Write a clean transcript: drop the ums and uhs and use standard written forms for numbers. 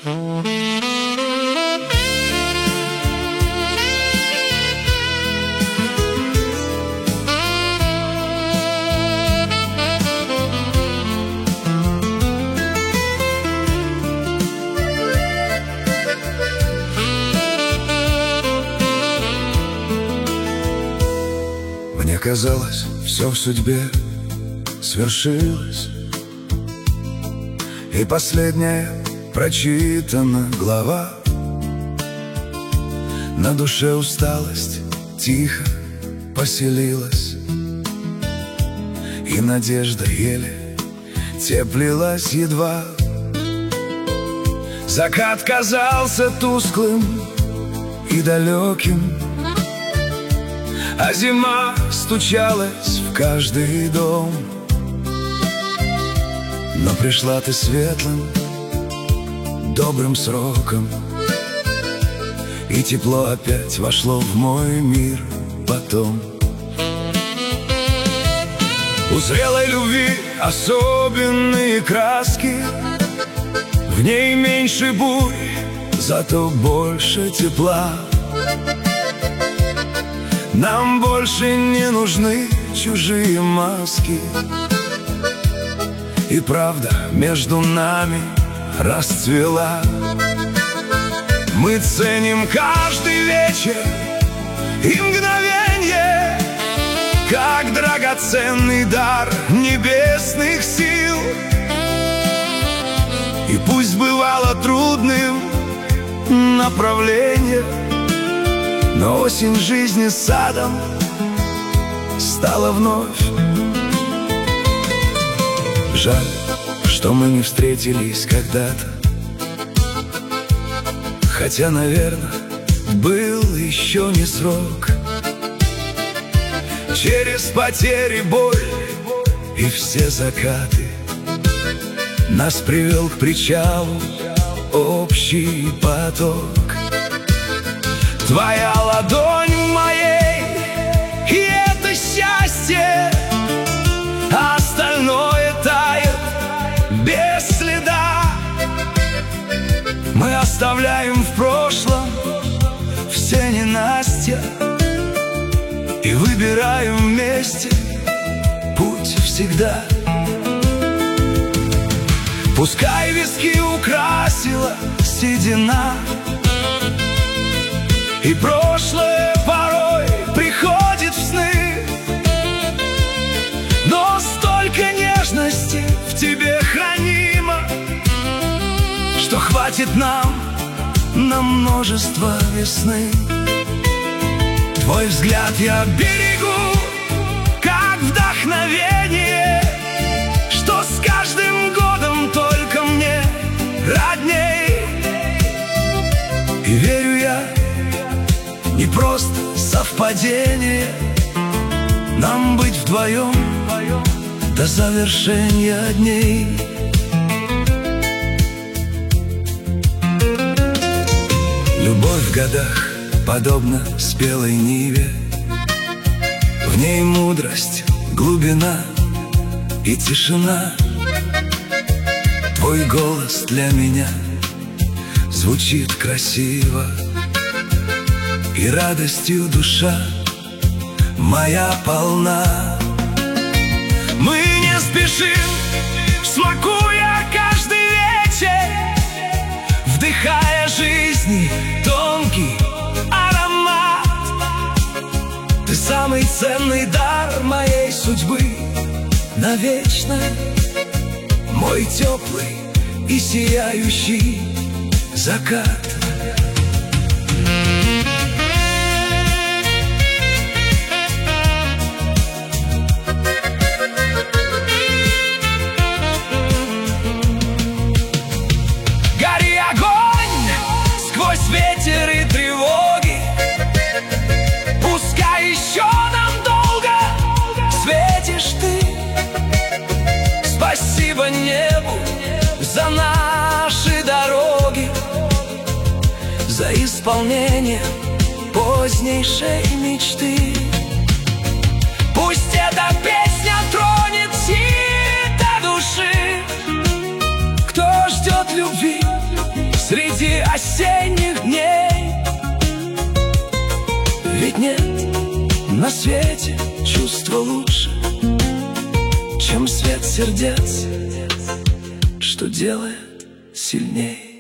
Мне казалось, все в судьбе свершилось, и последняя прочитана глава. На душе усталость тихо поселилась, и надежда еле теплилась едва. Закат казался тусклым и далеким, а зима стучалась в каждый дом. Но пришла ты светлым, добрым сроком, и тепло опять вошло в мой мир потом. У зрелой любви особенные краски, в ней меньше бурь, зато больше тепла. Нам больше не нужны чужие маски, и правда между нами расцвела. Мы ценим каждый вечер и мгновенье, как драгоценный дар небесных сил. И пусть бывало трудным направление, но осень жизни садом стала вновь. Жаль, что мы не встретились когда-то, хотя, наверное, был еще не срок. Через потери, боль и все закаты нас привел к причалу общий поток. Твоя ладонь в моей, и это счастье, а остальное тает без следа. Мы оставляем в прошлом все ненастья и выбираем вместе путь всегда. Пускай виски украсила седина, и прошлое порой приходит в сны, но столько нежности в тебе хранимо, что хватит нам на множество весны. Твой взгляд я берегу, как вдохновение, что с каждым годом только мне родней. И верю я, не просто совпадение нам быть вдвоем до завершения дней. Любовь в годах подобна спелой ниве, в ней мудрость, глубина и тишина. Твой голос для меня звучит красиво, и радостью душа моя полна. Мы не спешим, смакуя каждый вечер, вдыхая жизни тонкий аромат. Ты самый ценный дар моей судьбы навечно, мой теплый и сияющий закат. Ветер и тревоги, пускай еще нам долго светишь ты. Спасибо небу за наши дороги, за исполнение позднейшей мечты. Пусть эта песня тронет все до души, кто ждет любви с среди осенних дней. Ведь нет на свете чувства лучше, чем свет сердец, что делает сильней.